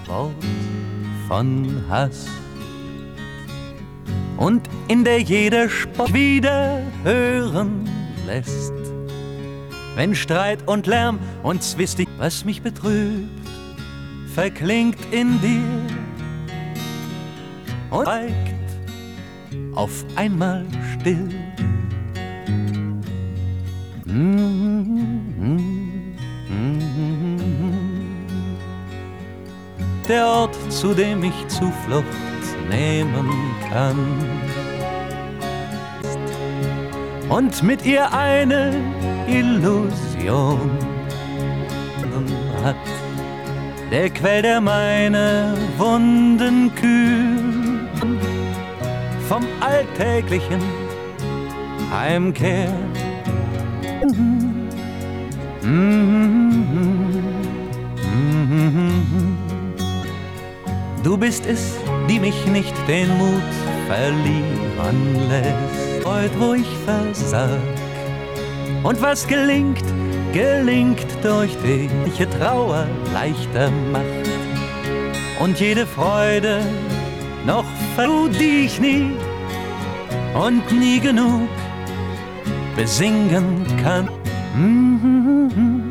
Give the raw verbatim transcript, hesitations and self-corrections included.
Wort von Hass und in der jeder Spott wieder hören lässt. Wenn Streit und Lärm und Zwistig, was mich betrübt, verklingt in dir und zeigt auf einmal still. Der Ort, zu dem ich Zuflucht nehmen kann und mit ihr eine Illusion hat. Der Quell, der meine Wunden kühlt, vom alltäglichen Heimkehr. Du bist es, die mich nicht den Mut verlieren lässt, heut wo ich versag. Und was gelingt, gelingt durch dich, welche Trauer leichter macht. Und jede Freude noch verlor, die ich nie und nie genug besingen kann. Mm-hmm.